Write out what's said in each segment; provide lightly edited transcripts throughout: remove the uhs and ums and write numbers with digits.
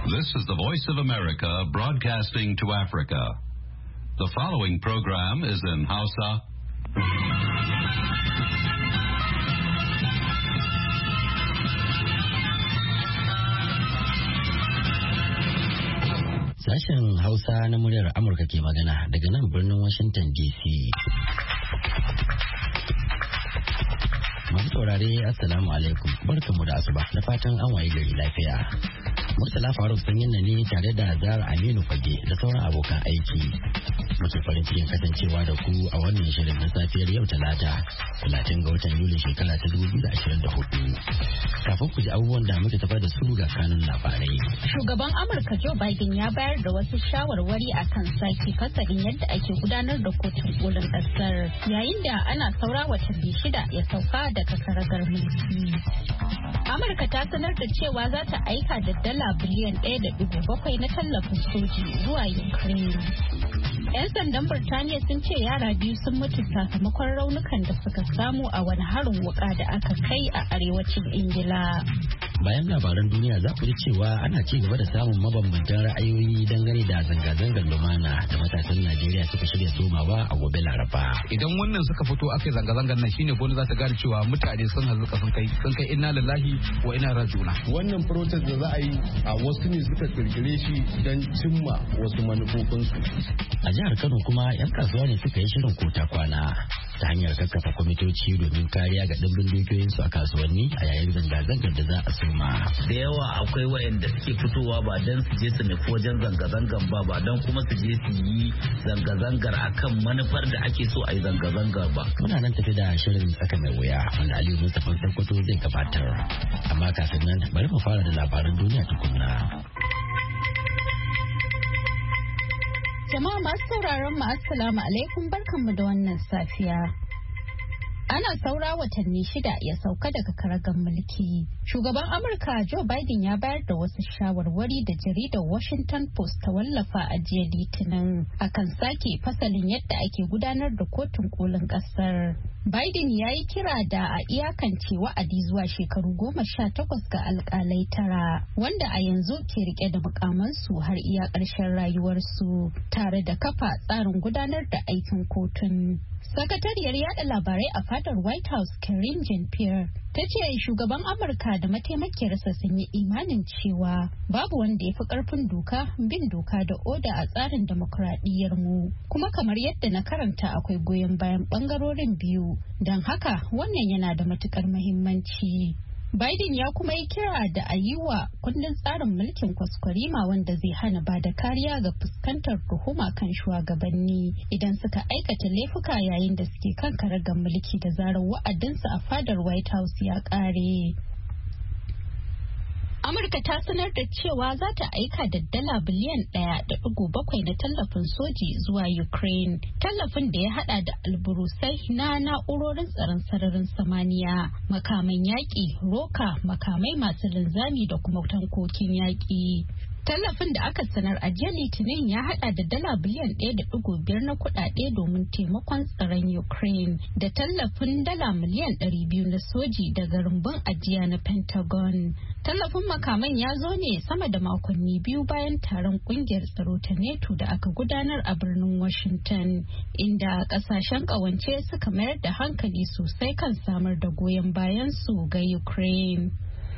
This is the Voice of America broadcasting to Africa. The following program is in Hausa. Sashen Hausa na muryar Amurka ke magana daga nan birnin Washington DC. Masu saurare Assalamu alaikum, barkamu da asuba da fatan an waye gari lafiya. Murtala Faruk sanyin ne tare da Zara Aminu Fage da sauran abokan aiki. Muke farin cikin kasancewa da ku a wannan shirin na safiyar yau Talata, 30 ga watan Yuli shekara ta 2024. Kafin ku ji abubuwan da muke tafar da su ga kanun labarai. Shugaban Amurka Joe Biden ya bayar da wasu shawarwari akan sake fasalin yadda ake gudanar da kotun kolin ƙasar, yayin da ana saura watanni 6 ya sauka daga karagar mulki. Amurka ta sanar da cewa za ta aika da dala biliyan 1.7 na tallafin soji zuwa Ukraine. 'Yan sandan Birtaniya sun ce yara biyu sun mutu sakamakon raunukan da suka samu a wani harin wuka da aka kai a arewacin Ingila. Bayan labaran duniya za ku ji cewa ana ci gaba da samun mabambantan ra'ayoyi dangane da zanga-zangar lumana da matasan Najeriya suka shirya somawa a gobe Laraba. Idan wannan suka fito aka yi zanga-zangar nan shine gwamnati za ta gane cewa mutane sun hazuka sun kai inna lillahi wa inna rajiuna. Wannan protest da za a yi a wasu ne suka kirkire shi don cimma wasu manufofinsu. A jihar Kano kuma 'yan kasuwa ne suka yi shirin kota kwana ta hanyar kakkafa kwamitoci domin kariya ga ɗimbin dukiyoyinsu a kasuwanni a yayin zanga-zangar da za a soma. Da yawa akwai wayanda suke fitowa ba don su je su nufi wajen zanga-zangar ba don kuma su je su yi zanga-zangar akan manufar da ake so a yi zanga-zangar ba. Muna nan tafi da shirin tsaka mai wuya wanda Aliyu Mustapha Sokoto zai gabatar. Amma kafin nan bari mu fara da labaran duniya tukunna. Jama'a masu sauraron mu assalamu alaikum, barkanmu da wannan safiya. Ana saura watanni 6 ya sauka daga karagar mulki. Shugaban Amurka Joe Biden ya bayar da wasu shawarwari da jaridar Washington Post ta wallafa a jiya Litinin akan sake fasalin yadda ake gudanar da kotun kolin kasar. Biden ya yi kira da a iyakance wa'adi zuwa shekaru 18 ga alkalai 9 wanda a yanzu ke rike da mukamansu har iya ƙarshen rayuwarsu tare da kafa tsarin gudanar da aikin kotun. Sakatariyar yada labarai a fadar White House Karine Jean-Pierre ta ce shugaban Amurka da mataimakiyarsa sun yi imanin cewa babu wanda ya fi karfin doka bin doka da oda a tsarin demokuraɗiyyar mu, kuma kamar yadda na karanta akwai goyon bayan bangarorin biyu, don haka wannan yana da matukar muhimmanci. Biden ya kuma yi kira da a yi wa kundin tsarin mulkin kwaskwarima wanda zai hana ba da kariya ga fuskantar tuhuma kan shugabanni idan suka aikata laifuka yayin da suke kan karagar mulki da zarar wa'adinsu a fadar White House ya kare. Amurka ta sanar da cewa za ta aika da dala biliyan 1.7 na tallafin soji zuwa Ukraine. Tallafin da ya hada da alburusai na na'urorin tsaron sararin samaniya, makaman yaƙi, roka, makamai masu linzami da kuma tankokin yaƙi. Tallafin da aka sanar a jiya Litinin ya hada da dala biliyan 1.5 na kudade domin taimakon tsaron Ukraine da tallafin dala miliyan 200 na soji daga rumbun ajiya na Pentagon. Tallafin makaman ya zo ne sama da makonni biyu bayan taron kungiyar tsaro ta NATO da aka gudanar a birnin Washington, inda kasashen kawance suka mayar da hankali sosai kan samar da goyon bayan su ga Ukraine.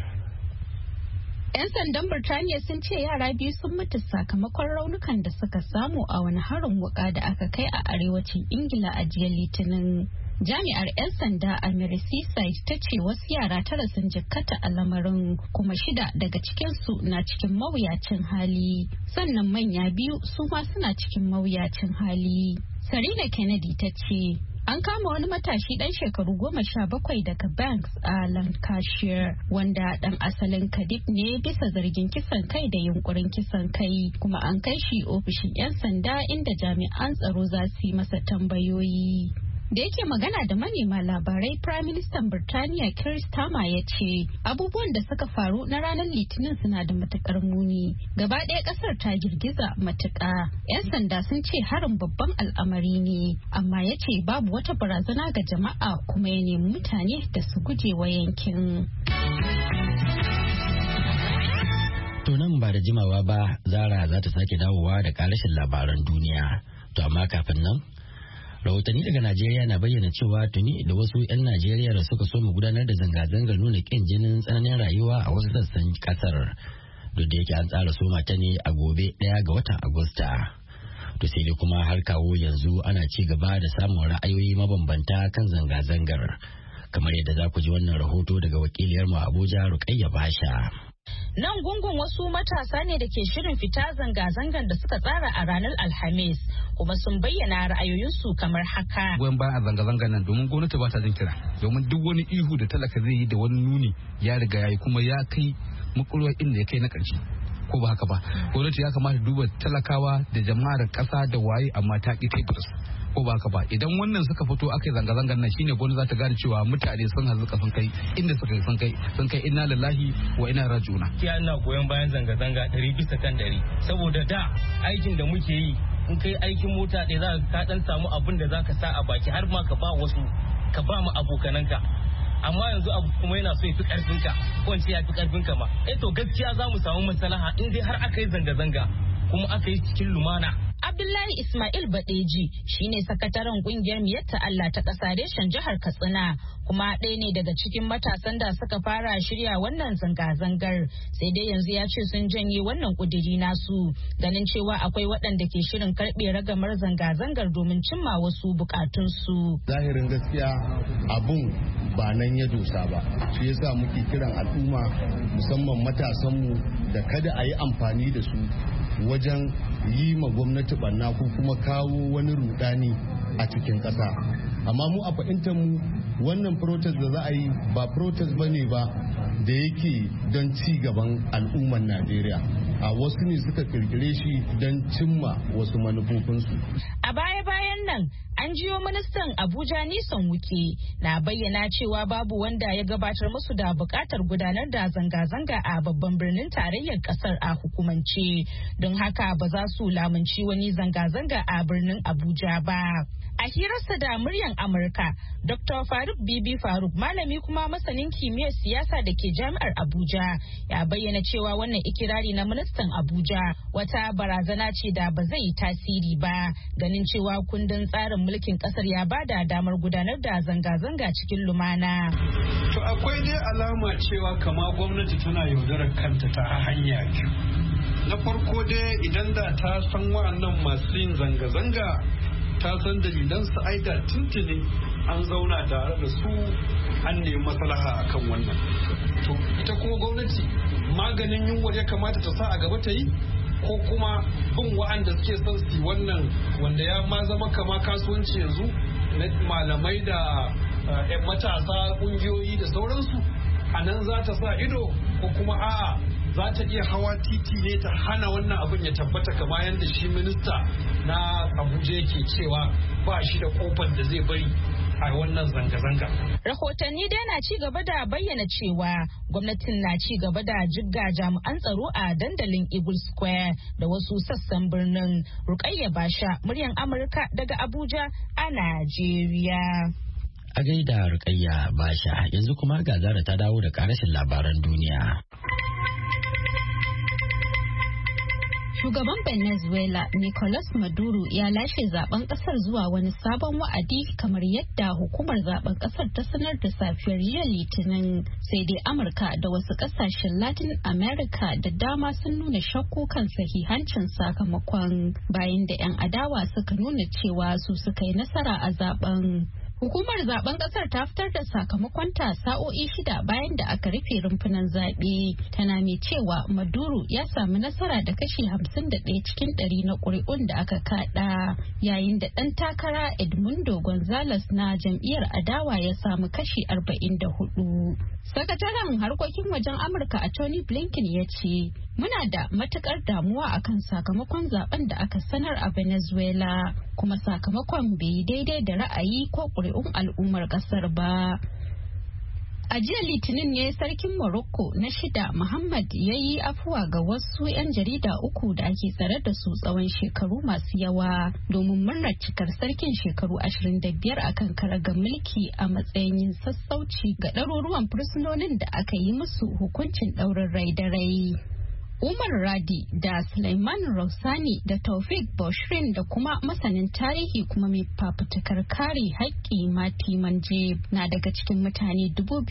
'Yan sandan Birtaniya sun ce yara biyu sun mutu sakamakon raunukan da suka samu a wani harin wuka da aka kai a arewacin Ingila a jiya Litinin. Jami'ar 'yan sanda a Merseyside ta ce wasu yara 9 sun jikkata a lamarin, kuma 6 daga cikinsu na cikin mawuyacin hali, sannan manya 2 su ma suna cikin mawuyacin hali. Sarina Kennedy ta ce an kama wani matashi dan shekaru 17 daga Banks a Lancashire wanda dan asalin Cardiff ne bisa zargin kisan kai da yunkurin kisan kai, kuma an kai shi ofishin 'yan sanda inda jami'an tsaro za su yi masa tambayoyi. Da yake magana da manema labarai, Prime Minister Birtaniya Keir Starmer ya ce abubuwan da suka faru na ranar Litinin suna da matukar muni. Gaba ɗaya ƙasar ta girgiza matuƙa. 'Yan sanda sun ce harin babban al'amari ne, amma ya ce babu wata barazana ga jama'a, kuma ya nemi mutane da su guje wa yankin. To To nan ba da jimawa ba Zara za ta sake dawowa da karashin labaran duniya. To amma kafin nan, rahotanni daga Najeriya na bayyana cewa tuni da wasu 'yan Najeriya da suka so mu gudanar da zanga-zangar nuna ƙin jinin tsananin rayuwa a wasu sassan kasar. Duk da yake an tsara soma ta ne a gobe 1 ga watan Agusta. To sai dai kuma har kawo yanzu ana ci gaba da samun ra'ayoyi mabambanta kan zanga-zangar. Kamar yadda za ku ji wannan rahoto daga wakiliyarmu Abuja Rukayya Basha. Nan gungun wasu matasa ne da ke shirin fita zanga-zangar da suka tsara a ranar Alhamis, kuma sun bayyana ra'ayoyinsu kamar haka. Goyon bayan a zanga-zangar nan domin gwamnati ba ta jin kira, domin duk wani ihu da talaka zai yi da wani nuni ya riga ya yi kuma ya kai makulwar inda ya kai na ƙarshe. Ko ba haka ba, gwamnati ya kamata duba talakawa da jama'ar ƙasa da waye amma ta ƙi kai ko ba haka ba, idan wannan suka fito aka yi zanga-zangar nan shine gwamnati za ta gane cewa mutane sun hazuka sun kai inda sun kai inna lillahi wa inna raji'un. Kiya ina goyon bayan zanga-zanga 100% saboda da aikin da muke yi in kai aikin mota ɗaya za ka dan samu abin da za ka sa a baki har ma ka ba wasu ka ba mu abokananka. Amma yanzu abu kuma yana so ya fi karfinka ko ya fi karfinka ma. To gaskiya za mu samu maslaha in dai har aka yi zanga-zanga kuma aka yi cikin lumana. Abdullahi Ismail Badeji shine sakataren kungiyar Miyatta Allah ta ƙasa reshen jihar Katsina, kuma ɗaya ne daga cikin matasan da suka fara shirya wannan zanga-zangar, sai dai yanzu ya ce sun janye wannan ƙudiri nasu ganin cewa akwai waɗanda ke shirin karɓe ragamar zanga-zangar domin cimma wasu buƙatunsu. Zahirin gaskiya abun ba nan ya dosa ba, shi yasa muke kiran al'umma musamman matasanmu da kada a yi amfani da su wajen yi ma gwamnati barna ko kuma kawo wani rudani a cikin ƙasa. Amma mu a fahimtar mu wannan protest da za a yi ba protest bane ba da yake don ci gaban al'umman Najeriya. A wasu ne suka kirkire shi don cimma wasu manufofinsu. A baya-bayan nan an jiyo ministan Abuja Nisan Wuke na bayyana cewa babu wanda ya gabatar musu da bukatar gudanar da zanga-zanga a babban birnin tarayyar kasar a hukumance, don haka ba za su lamunci wani zanga-zanga a birnin Abuja ba. A hirarsa da muryar Amurka, Dr. Faruk Bibi Faruk, malami kuma masanin kimiyyar siyasa da ke jami'ar Abuja, ya bayyana cewa wannan ikirari na ministan Abuja wata barazana ce da ba zai yi tasiri ba, ganin cewa kundin tsarin mulkin kasar ya bada damar gudanar da zanga-zanga cikin lumana. To akwai dai alama cewa kama gwamnati tana yaudarar kanta ta hanya biyu. Na farko dai idan da ta san wa'annan masu yin zanga-zanga ta san dalilan su aida tuntuni an zauna tare da su an nemi maslaha akan wannan. To ita kuma gwamnati maganin yunwar ya kamata ta sa a gaba ta yi, ko kuma bin wa'anda suke son su wannan wanda ya ma zama kama kasuwanci yanzu na malamai da 'yan matasa kungiyoyi da sauransu, a nan za ta sa ido, ko kuma a'a za ta iya hawa titi ne ta hana wannan abin ya tabbata kama yadda shi minista na Abuja yake cewa ba shi da kofar da zai bari a wannan zanga-zanga. Rahotanni dai na ci gaba da bayyana cewa gwamnatin na ci gaba da jigga jami'an tsaro a dandalin Eagle Square da wasu sassan birnin. Rukayya Basha, muryar Amurka daga Abuja a Najeriya. A gaida Rukayya Basha, yanzu kuma ga Zara ta dawo da karashin labaran duniya. Shugaban Venezuela Nicolas Maduro ya lashe zaben kasar zuwa wani sabon wa'adi kamar yadda hukumar zaben kasar ta sanar da safiyar jiya Litinin. Sai dai Amurka da wasu kasashen Latin America da dama sun nuna shakku kan sahihancin sakamakon bayan da 'yan adawa suka nuna cewa su suka yi nasara a zaben. Hukumar zaben kasar ta fitar da sakamakonta sa'o'i 6 bayan da aka rufe rumfunan zaɓe. Tana mai cewa Maduro ya sami nasara da kashi 51 cikin 100 na ƙuri'un da aka kaɗa, yayin da ɗan takara Edmundo Gonzalez na jam'iyyar adawa ya samu kashi 44. Sakataren harkokin wajen Amurka a Tony Blinken ya ce, "Muna da matukar damuwa akan sakamakon zaben da aka sanar a Venezuela, kuma sakamakon bai daidai da ra'ayi ko ƙuri'un al'ummar ƙasar ba." A jiya Litinin ne sarkin Morocco na 6 Muhammad ya yi afuwa ga wasu 'yan jarida 3 da ake tsare da su tsawon shekaru masu yawa domin murnar cikar sarkin shekaru 25 akan karagar mulki a matsayin yin sassauci ga ɗaruruwan fursunonin da aka yi musu hukuncin ɗaurin rai da rai. Umar Radi da Sulaiman Rausani da Taufik Bashrin da kuma masanin tarihi kuma mai fafutukar kare haƙƙi Mati Manje na daga cikin mutane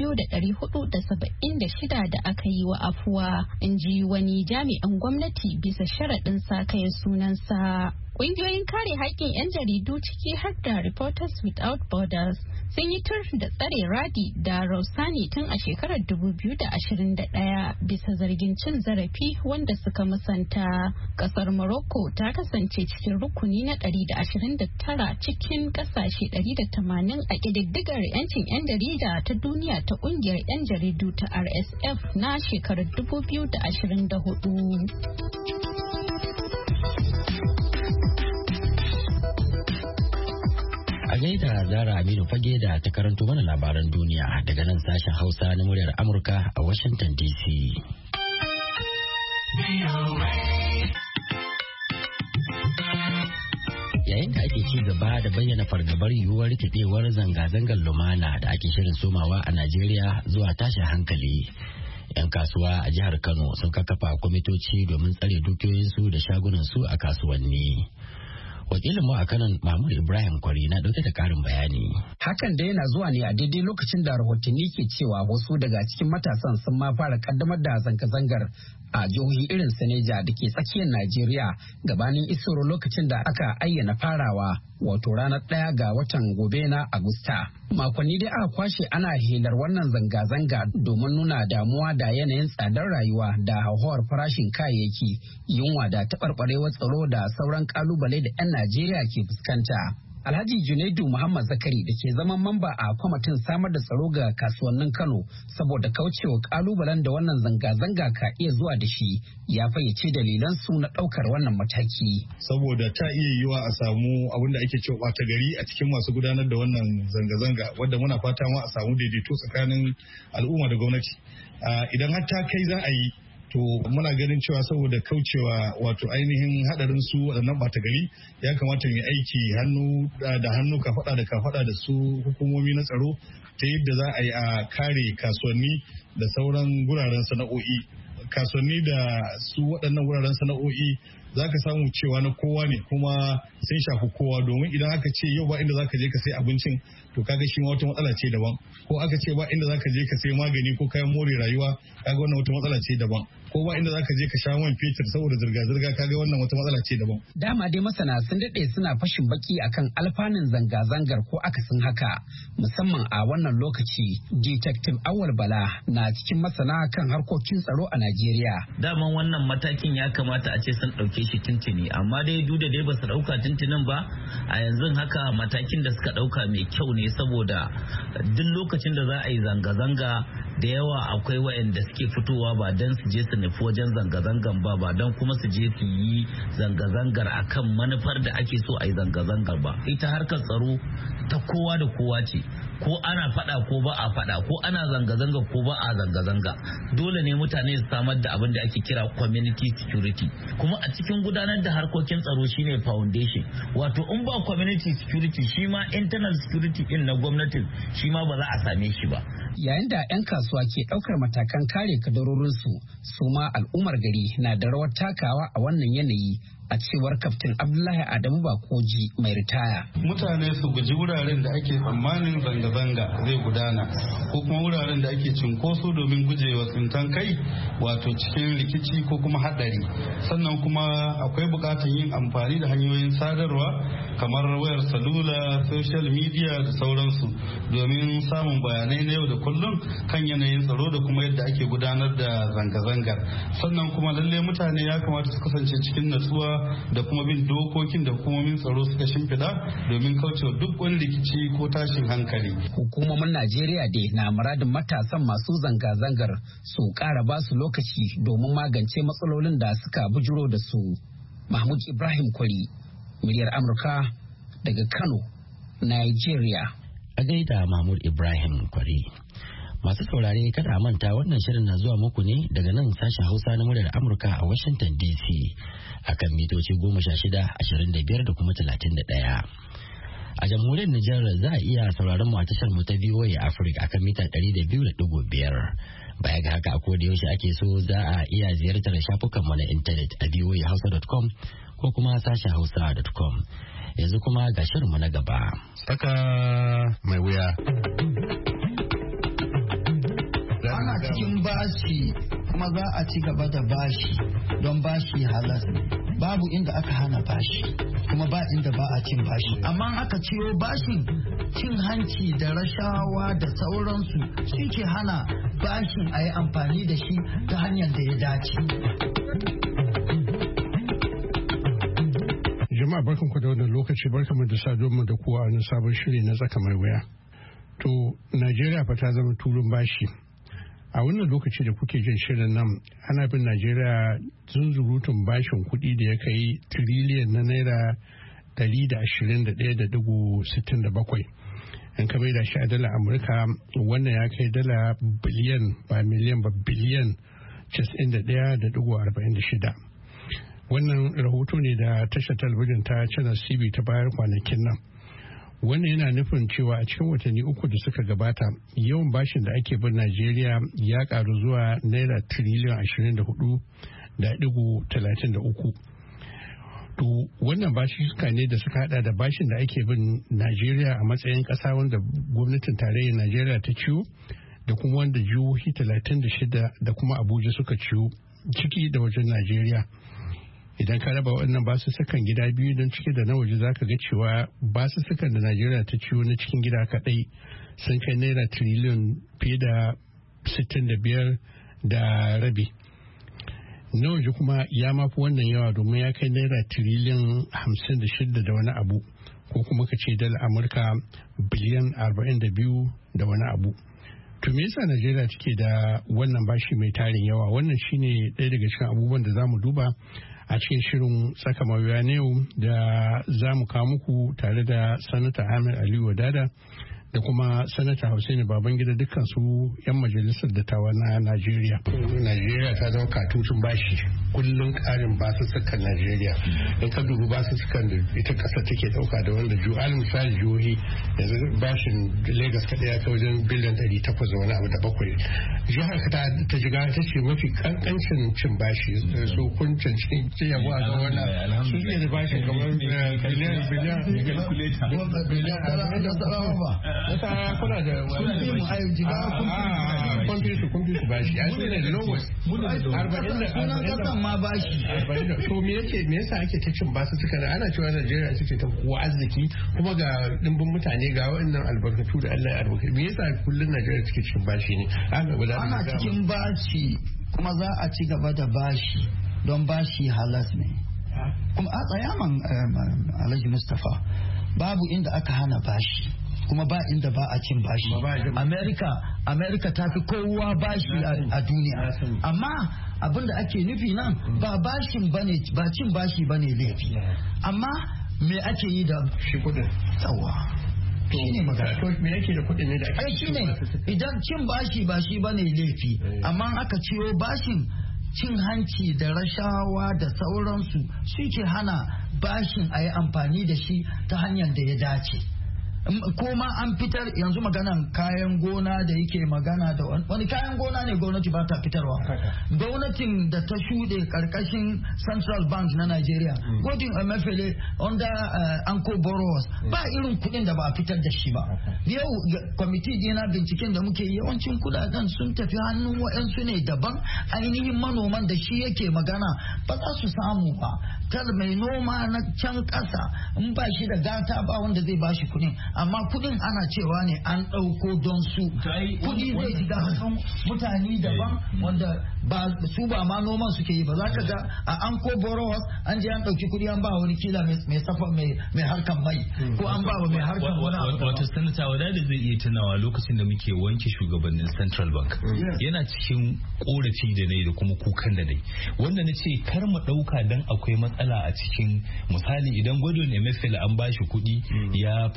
2,476 da aka yi wa afuwa, in ji wani jami'an gwamnati bisa sharaɗin sakaya sunansa. Ƙungiyoyin kare haƙƙin 'yan jaridu ciki har da Reporters Without Borders sun yi tur da tsare Radi da Rausani tun a shekarar 2021 bisa zargin cin zarafi wanda suka musanta. Kasar Morocco ta kasance cikin rukuni na 129 cikin kasashe 180 a ƙididdigar 'yancin 'yan jarida ta duniya ta ƙungiyar 'yan jaridu ta RSF na shekarar 2024. A gaida Zara Aminu Fage da ta karanto mana labaran duniya daga nan sashen Hausa na muryar Amurka a Washington DC. Yayin da ake ci gaba da bayyana fargabar yiwuwar rikidewar zanga-zangar lumana da ake shirin somawa a Najeriya zuwa tashin hankali. 'Yan kasuwa a jihar Kano sun kakkafa kwamitoci domin tsare dukiyoyinsu da shagunansu a kasuwanni. Wakilin mu a kanan Mahmud Ibrahim Kwari na dauke da karin bayani. Hakan da yana zuwa ne a daidai lokacin da rahotanni ke cewa wasu daga cikin matasan sun ma fara kaddamar da zanga-zangar a jihohi irin Saneja da ke tsakiyar Najeriya gabanin isoro lokacin da aka ayyana farawa, wato ranar 1 ga watan gobe na Agusta. Makonni dai aka kwashe ana helar wannan zanga-zanga domin nuna damuwa da yanayin tsadar rayuwa da hauhawar farashin kayayyaki, yunwa da taɓarɓarewar tsaro da sauran ƙalubale da 'yan Najeriya ke fuskanta. Alhaji Junaidu Muhammad Zakari da ke zaman mamba a kwamitin samar da tsaro ga kasuwannin Kano saboda kaucewa kalubalen da wannan zanga-zanga ka iya zuwa da shi, ya fayyace dalilan su na daukar wannan mataki. Saboda ta iya yiwa a samu abin da ake cewa ɓata gari a cikin masu gudanar da wannan zanga-zanga, wadda muna fata ma a samu daidaito tsakanin al'umma da gwamnati. Idan har ta kai za a yi, to muna ganin cewa saboda kaucewa wato ainihin hadarin su waɗannan ɓata gari, ya kamata mu aiki hannu da hannu kafaɗa da kafaɗa da su hukumomi na tsaro ta yadda za a yi a kare kasuwanni da sauran guraren sana'o'i. Kasuwanni da su waɗannan wuraren sana'o'i za ka samu cewa na kowa ne kuma sun shafi kowa, domin idan aka ce yau ba inda za ka je ka sai abincin, to kaga shi ma wata matsala ce daban, ko aka ce ba inda za ka je ka sai magani ko kayan more rayuwa, kaga wannan wata matsala ce daban, ko ba inda za ka je ka sha man fetur saboda zirga-zirga, kaga wannan wata matsala ce daban. Dama dai masana sun daɗe suna fashin baki akan alfanun zanga-zangar ko akasin haka, musamman a wannan lokaci. Detective Awal Bala na cikin masana kan harkokin tsaro a Najeriya. Daman wannan matakin ya kamata a ce sun ɗauke shi tuntuni, amma dai duk da dai ba su ɗauka tuntunin ba, a yanzu haka matakin da suka ɗauka mai kyau ne, saboda duk lokacin da za a yi zanga-zanga da yawa akwai waɗanda suke fitowa ba don su je su nufi wajen zanga-zangan ba don kuma su je su yi zanga-zangar akan manufar da ake so a yi zanga-zangar ba. Ita harkar tsaro ta kowa da kowa ce, ko ana fada ko ba a fada, ko ana zanga-zanga ko ba a zanga-zanga. Dole ne mutane su samar da abin da ake kira community security, kuma a cikin gudanar da harkokin tsaro shine foundation. Wato in ba community security, shi ma internal security din na gwamnatin shi ma ba za a same shi ba. Yayin da 'yan kasuwa ke ɗaukar matakan kare kadarorinsu, su ma al'ummar gari na da rawar takawa a wannan yanayi, a cewar Kaftin Abdullahi Adamu Bakoji mai ritaya. Mutane su guji wuraren da ake tsammanin zanga-zanga zai gudana, ko kuma wuraren da ake cinkoso domin gujewa tsintan kai, wato cikin rikici ko kuma haɗari. Sannan kuma akwai buƙatar yin amfani da hanyoyin sadarwa kamar wayar salula, social media da sauransu, domin samun bayanai na yau da kullum kan yanayin tsaro da kuma yadda ake gudanar da zanga-zangar. Sannan kuma lalle mutane ya kamata su kasance cikin natsuwa da kuma bin dokokin da hukumomin tsaro suka shimfiɗa domin kaucewa duk wani rikici ko tashin hankali. Hukumomin Najeriya dai na muradin matasan masu zanga-zangar su ƙara ba su lokaci domin magance matsalolin da suka bujuro da su. Mahmud Ibrahim Kwari, muryar Amurka daga Kano, Nigeria. A gaida Mahmud Ibrahim Kwari. Masu saurare kada a manta wannan shirin na zuwa muku ne daga nan sashen Hausa na muryar Amurka a Washington DC akan mitoci 16, 25 da kuma 31. A jamhuriyar Nijar za a iya sauraron mu a tashar mu ta VOA Africa akan mita 200.5. Baya ga haka a koda yaushe ake so za a iya ziyartar shafukanmu na intanet a voahausa.com ko kuma sashen hausa.com. Yanzu kuma ga shirinmu na gaba. Tsaka mai wuya. Ana cikin bashi kuma za a ci gaba da bashi don bashi halas ne. Babu inda aka hana bashi kuma ba inda ba a cin bashi. Amma aka ciyo bashin cin hanci da rashawa da sauransu shi ke hana bashin a yi amfani da shi ta hanyar da ya dace. Jama'a barkanku da wannan lokaci, barkanmu da saduwa da kowa a sabon shiri na tsaka mai wuya. To Najeriya fa ta zama tulun bashi. A wannan lokaci da kuke jin shirin nan ana bin Najeriya zunzurutun bashin kuɗi da ya kai tiriliyan na naira 121.67. In ka bai da shi a dala Amurka wannan ya kai dala biliyan ba miliyan ba biliyan 91.46. Wannan rahoto ne da tashar talabijin ta Channel TV ta bayar kwanakin nan. Wannan yana nufin cewa a cikin watanni uku da suka gabata yawan bashin da ake bin Najeriya ya karu zuwa naira tiriliyan 24.33. To wannan bashi suka ne da suka hada da bashin da ake bin Najeriya a matsayin kasa wanda gwamnatin tarayyar Najeriya ta ciwo da kuma wanda jihohi 36 da kuma Abuja suka ciwo ciki da wajen Najeriya. Idan ka raba waɗannan basussukan gida biyu don ciki da na waje za ka ga cewa basussukan da Najeriya ta ciwo na cikin gida kaɗai sun kai naira tiriliyon fiye da 65 da rabi. Na waje kuma ya mafi wannan yawa domin ya kai naira tiriliyon 56 da wani abu, ko kuma ka ce dala Amurka biliyan 42 da wani abu. To me yasa Najeriya take da wannan bashi mai tarin yawa? Wannan shine ɗaya daga cikin abubuwan da za mu duba a cikin shirin tsaka mawuya na yau da za mu kawo muku tare da sanata Ahmed Aliyu Wadada da kuma sanata Hussaini Babangida, dukkan su 'yan majalisar dattawa na Najeriya. Najeriya ta zama katutun bashi, kullum karin basussukan Najeriya. In ka dubi basussukan da ita ƙasa take ɗauka da wanda misali jihohi yanzu bashin Lagos kaɗai ya kai wajen biliyan 800 da wani abu da bakwai. Jihar ta jiga ta ce mafi kankancin cin bashi, so kuncin cikin ciyawa ga wannan su ne da bashin kamar biliyan Nasa kuna da wani mu ayo jiga kun fi su bashi. Ai su ne da lowest. 40 ma bashi. To me yasa ake ta cin basu suka da ana cewa Najeriya ita ce ta kowa arziki kuma ga dimbin mutane ga waɗannan albarkatu da Allah ya albarkatu. Me yasa kullun Najeriya take cin bashi ne? Ana cikin bashi kuma za a ci gaba da bashi don bashi halas ne. Kuma a tsayaman Alhaji Mustapha babu inda aka hana bashi. Kuma ba inda ba a cin bashi. Amerika ta fi kowa bashi a duniya. Amma abin da ake nufi nan ba bashin bane, ba cin bashi bane laifi. Amma me ake yi da shi kudin? Yawa. Shi ne magana. Me yake da kudin ne da ake shi ne idan cin bashi ba shi bane laifi. Amma aka ciyo bashin cin hanci da rashawa da sauransu shi ke hana bashin a yi amfani da shi ta hanyar da ya dace. Ko ma an fitar yanzu maganan kayan gona da yake magana da wani kayan gona ne gwamnati ba ta fitarwa. Gwamnatin da ta shuɗe karkashin Central Bank na Nigeria, Godwin Emefiele under Anko Borrowers, ba irin kuɗin da ba a fitar da shi ba. Yau kwamiti dina binciken da muke yawancin kudaden sun tafi hannun wa'yansu ne daban, ainihin manoman da shi yake magana ba za su samu ba. Kar mai noma na can ƙasa in ba shi da gata ba wanda zai ba shi kuɗin. Amma kudin ana cewa ne an ɗauko don su kudi zai shiga hannun mutane daban wanda ba su ba ma noman suke yi ba. Za ka ga a Anko Borrowers an je an ɗauki kudi an ba wani kila mai safa mai harkan mai ko an ba wa mai harkan wani abu. Wato sanata wadanda zai iya tunawa lokacin da muke wanke shugabannin Central Bank yana cikin korafi da nai da kuma kukan da nai wanda na ce kar mu ɗauka dan akwai matsala a cikin misali idan Godwin Emefiele an ba shi kudi ya fantsamar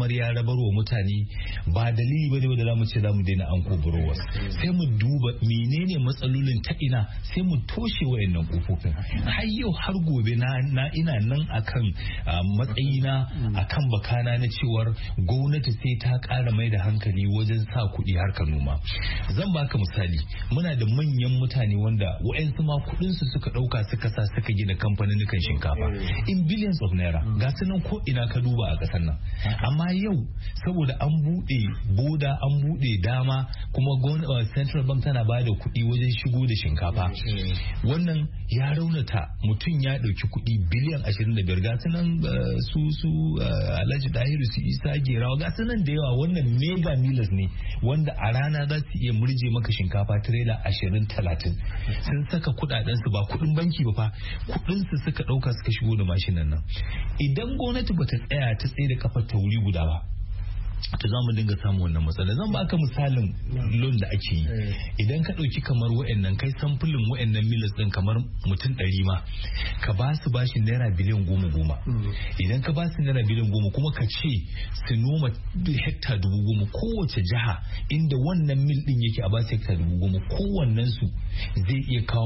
har ya rabar wa mutane ba dalili bane da zamu ce zamu daina anko burowas. Sai mu duba menene matsalolin ta ina sai mu toshe wayannan kofofin. Har yau har gobe na ina nan akan matsayina akan bakana na cewar gwamnati sai ta ƙara mai da hankali wajen sa kuɗi harkar noma. Zan baka misali, muna da manyan mutane wanda wa'yansu ma kuɗinsu suka ɗauka suka sa suka gina kamfanin shinkafa in billions of naira, ga su nan ko ina ka duba a ƙasar nan. Amma yau saboda an buɗe boda, an buɗe dama, kuma central bank tana ba da kuɗi wajen shigo da shinkafa, wannan ya raunata mutum ya ɗauki kuɗi biliyan 25, ga su nan su Alhaji Dahiru, su Isa Gerawa, ga su nan da yawa, wannan mega millers ne wanda a rana za su iya murje maka shinkafa tirela 20-30. Sun saka kuɗaɗensu, ba kuɗin banki ba fa, kuɗinsu suka ɗauka suka shigo da mashinan nan. Idan gwamnati bata tsaya ta tsaye da kafar ta wuri guda ba, to za mu dinga samun wannan matsala. Zan baka misalin loan da ake yi. Idan ka ɗauki kamar wa'annan, kai samfulin wa'annan milas ɗin kamar mutum 100 ma, ka ba su bashin naira biliyan 10. Idan ka ba su naira biliyan 10 kuma ka ce su noma hekta 10,000 kowace jiha, inda wannan mil ɗin yake a ba su hekta 10,000, kowannen su zai iya kawo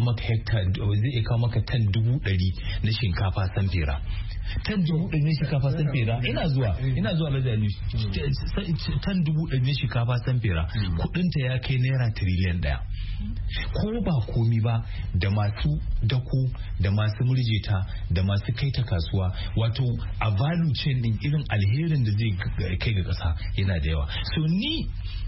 maka tan 100,000 na shinkafa samfera. Tan 100,000 na shinkafa samfera, ina zuwa lajali, tan 100,000 na shinkafa samfera kudinta ya kai naira tiriliyan 1. Ko ba komi ba, da masu dako, da masu murjeta, da masu kai ta kasuwa, wato a value chain din irin alherin da zai kai ga kasa yana da yawa. So ni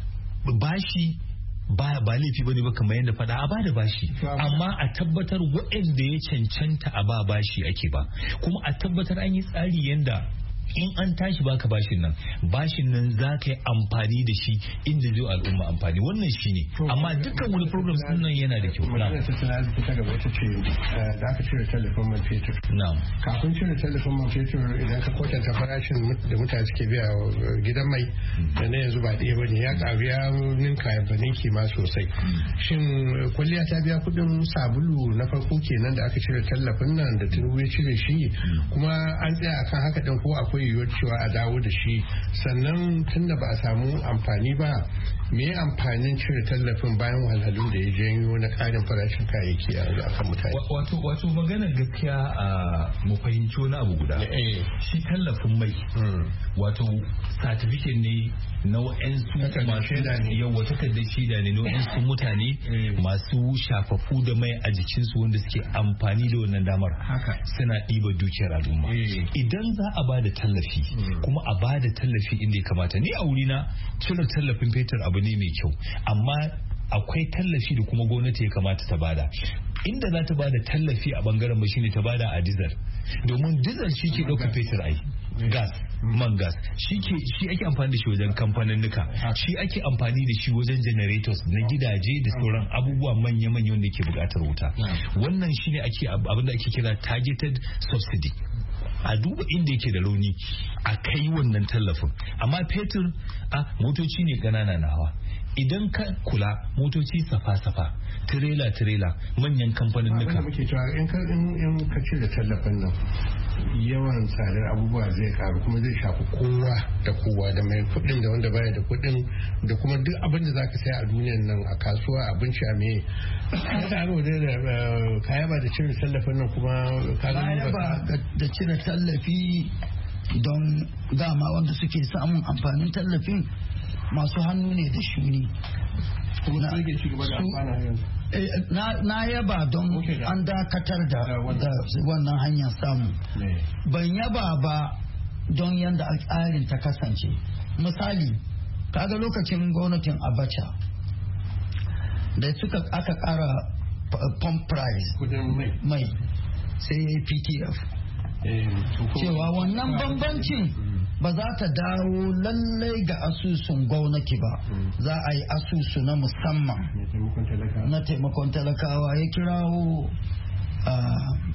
bashi ba laifi bane ba, kamar yadda faɗa a bada bashi, amma a tabbatar waɗanda ya cancanta a ba bashi ake ba, kuma a tabbatar an yi tsari yanda in an tashi baka bashin nan za ka yi amfani da shi inda zai al'umma amfani. Wannan shi ne, amma dukkan wani program sun nan yana da kyau. Magana tattalin arziki ta gaba ita ce da aka cire tallafin man fetur. Kafin cire tallafin man fetur, idan ka kwatanta farashin da mutane suke biya gidan mai da na yanzu ba ɗaya ba ne, ya ƙaru ya ninka ya ninki ma sosai. Shin kwalliya ta biya kuɗin sabulu na farko kenan da aka cire tallafin nan da Tinubu ya cire shi, kuma an tsaya akan haka ɗin ko akwai yiwuwar cewa a dawo da shi? Sannan tunda ba a samu amfani ba, me amfanin cire tallafin bayan wahalhalun da ya janyo na ƙarin farashin kayayyaki a kan mutane? Wato maganar gaskiya mu fahimci wani abu guda. Shi tallafin mai wato certificate ne na wa'ansu masu yawa, takardar shaida ne na wa'ansu mutane masu shafafu da mai a jikinsu wanda suke amfani da wannan damar suna ɗiba dukiyar al'umma. Idan za a ba da tallafi, kuma a ba da tallafi inda ya kamata, ni a wurina cire tallafin fetur abu ne mai kyau, amma akwai tallafi da kuma gwamnati ya kamata ta bada. Inda za ta bada tallafi a bangaren ba shine ta bada a diesel, domin diesel shi ke ɗauka fetur ai, gas, man gas shi ake amfani da shi wajen kamfaninnika, shi ake amfani da shi wajen generators na gidaje da sauran abubuwa manya-manya wanda ke buƙatar wuta. Wannan shine abinda ake kira targeted subsidy. A duba inda yake da rauni a kai wannan tallafin, amma fetur motoci ne ƙanana na hawa. Idan ka kula motoci safa-safa, tirela-tirela, manyan kamfanin nuka. In ka ce da tallafin nan, yawan tsadar abubuwa zai karu, kuma zai shafi kowa da mai kuɗin da wanda baya da kuɗin, da kuma duk abin da zaka saya a duniyan nan, a kasuwa, abinci, a me. Kaya ba da cire tallafin nan kuma kaya ba da cire tallafi, don dama wanda suke samun amfanin tallafin masu hannu ne da shuni. Na yaba don an dakatar da wannan hanyar samu. Ban yaba ba don yadda tsarin ta kasance. Misali, kaga lokacin gwamnatin Abacha da aka kara pump price mai sai ya yi PTF. Cewa wannan bambancin ba za ta dawo lallai ga asusun gwamnati ba, za a yi asusu na musamman na taimakon talakawa. Ya kirawo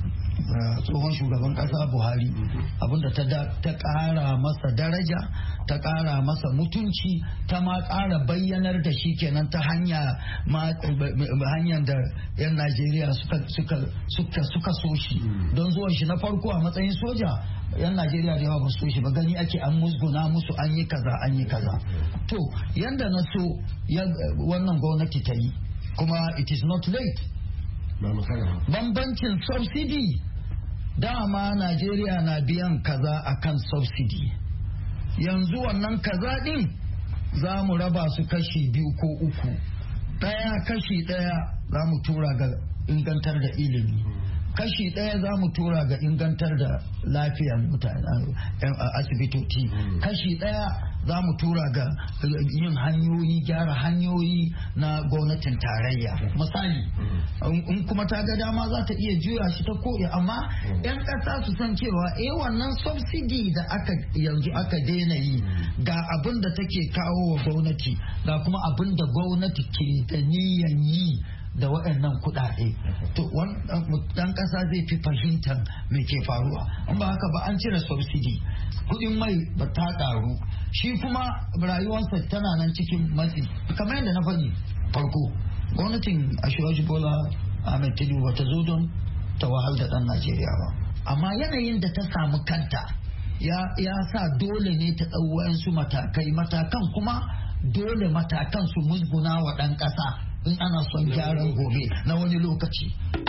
tsohon shugaban kasa Buhari, abinda ta ƙara masa daraja, ta ƙara masa mutunci, ta ma ƙara bayyanar da shi kenan ta hanyar da 'yan Najeriya suka so shi. Don zuwan shi na farko a matsayin soja, 'yan Najeriya da yawa ba so shi ba, gani ake an musguna musu, an yi kaza. To yanda na so wannan gwamnati ta yi, kuma it is not late. Bambancin subsidy, dama Najeriya na biyan kaza akan subsidy. Yanzu wannan kaza din za mu raba su kashi 2 ko 3. Kashi ɗaya za mu tura ga ingantar da ilimi, kashi ɗaya za mu tura ga ingantar da lafiyar mutane a asibitoci, kashi ɗaya za mu tura ga yin hanyoyi, gyara hanyoyi na gwamnatin tarayya misali. In kuma ta ga dama za ta iya juya shi ta koya, amma 'yan ƙasa su san cewa wannan subsidy da yanzu aka daina yi, ga abin da take kawo wa gwamnati, ga kuma abin da gwamnati ke da niyan yi da waɗannan kuɗaɗe. To ɗan ƙasa zai fi fahimtar me ke faruwa. In ba haka ba, an cire subsidy, kuɗin mai ba ta ƙaru, shi kuma rayuwarsa tana nan cikin matsi. Kamar yadda na faɗi farko, gwamnatin Ashwaji Bola Ahmed Tinubu ba ta zo don ta wahal da ɗan Najeriya ba, amma yanayin da ta samu kanta ya sa dole ne ta ɗau wayansu matakan kuma dole matakan su musguna wa ɗan ƙasa in ana son gyaran gobe na wani lokaci.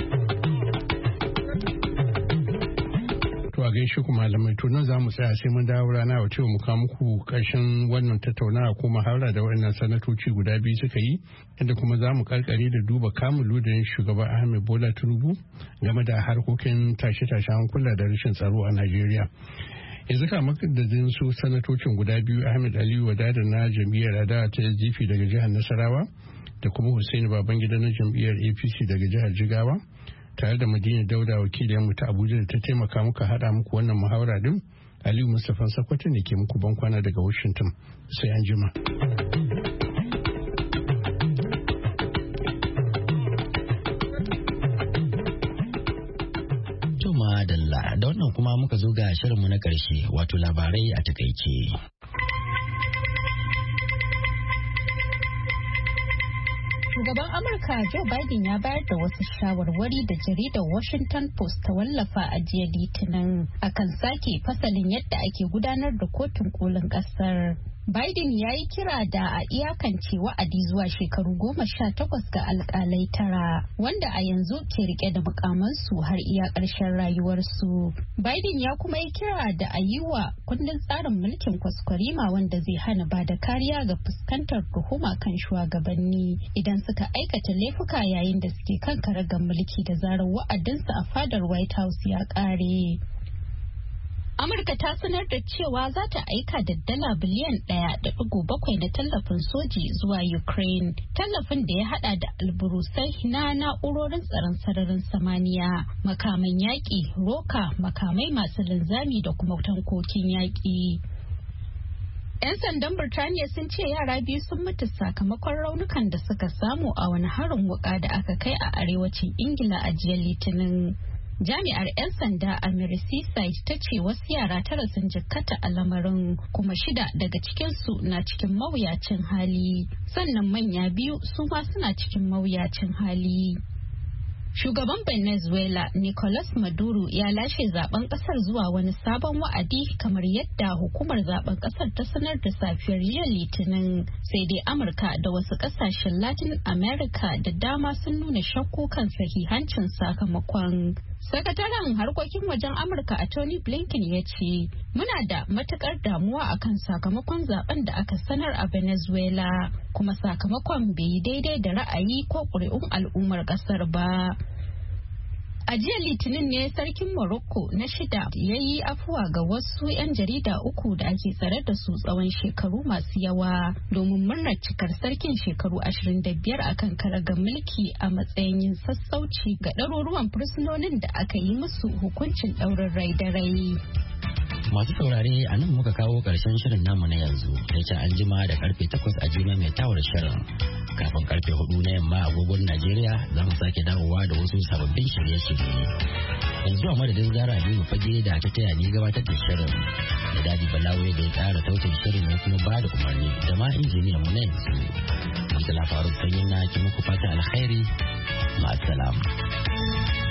To a gaishe ku malamai, to nan za mu tsaya sai mun dawo rana wa cewa mu kawo muku ƙarshen wannan tattaunawa ko muhawara da waɗannan sanatoci guda biyu suka yi, inda kuma za mu karkare da duba kamun ludayin shugaban Ahmed Bola Tinubu game da harkokin tashe-tashen hankula da rashin tsaro a Najeriya. Yanzu kama da su sanatocin guda biyu, Ahmed Aliyu Wadada na jam'iyyar adawa ta SDP daga jihar Nasarawa da kuma Hussaini Babangida na jam'iyyar APC daga jihar Jigawa, tare da Madina Dauda wakiliyarmu ta Abuja da ta taimaka muka haɗa muku wannan muhawara din. Aliyu Mustapha Sakwato ne ke muku bankwana daga Washington. Sai an jima. Madalla, da wannan kuma muka zo ga shirinmu na ƙarshe, wato labarai a takaice. Shugaban Amurka Joe Biden ya bayar da wasu shawarwari da jaridar Washington Post ta wallafa a jiya Litinin akan sake fasalin yadda ake gudanar da kotun kolin ƙasar. Biden ya yi kira da a iyakance wa'adi zuwa shekaru 18 ga alkalai 9 wanda a yanzu ke rike da mukamansu har iya ƙarshen rayuwarsu. Biden ya kuma yi kira da a yi wa kundin tsarin mulkin kwaskwarima wanda zai hana ba da kariya ga fuskantar tuhuma kan shugabanni idan suka aikata laifuka yayin da suke kan karagar mulki da zarar wa'adinsu a fadar White House ya ƙare. Amurka ta sanar da cewa za ta aika da dala biliyan 1.7 na tallafin soji zuwa Ukraine. Tallafin da ya hada da alburusai na na'urorin tsaron sararin samaniya, makaman yaƙi, roka, makamai masu linzami da kuma tankokin yaƙi. 'Yan sandan Birtaniya sun ce yara biyu sun mutu sakamakon raunukan da suka samu a wani harin wuka da aka kai a arewacin Ingila a jiya Litinin. Jami'ar 'yan sanda a Merseyside ta ce wasu yara 9 sun jikkata a lamarin, kuma 6 daga cikinsu na cikin mawuyacin hali, sannan manya 2 su ma suna cikin mawuyacin hali. Shugaban Venezuela Nicolas Maduro ya lashe zaben kasar zuwa wani sabon wa'adi kamar yadda hukumar zaben kasar ta sanar da safiyar jiya Litinin, sai dai Amurka da wasu kasashen Latin America da dama sun nuna shakku kan sahihancin sakamakon. Sakataren harkokin wajen Amurka a Tony Blinken ya ce, "Muna da matukar damuwa akan sakamakon zaben da aka sanar a Venezuela, kuma sakamakon bai yi daidai da ra'ayi ko ƙuri'un al'ummar ƙasar ba." A jiya Litinin ne sarkin Morocco na 6 ya yi afuwa ga wasu 'yan jarida 3 da ake tsare da su tsawon shekaru masu yawa domin murnar cikar sarkin shekaru 25 akan karagar mulki a matsayin yin sassauci ga ɗaruruwan fursunonin da aka yi musu hukuncin ɗaurin rai da rai. Masu saurare a nan muka kawo ƙarshen shirin namu na yanzu sai can an jima da karfe 8 a jima mai tawar shirin. Kafin karfe 4 na yamma agogon Najeriya za mu sake dawowa da wasu sababbin shirye-shirye. Yanzu a madadin Zara Aminu Fage da ta taya ni gabatar da shirin. Da Dadi Balawe da ya tsara sautin shirin ya kuma ba da umarni da ma injiniyan mu na yanzu. Murtala Faruk Sanyin na ki muku fata alkhairi. Ma'assalam.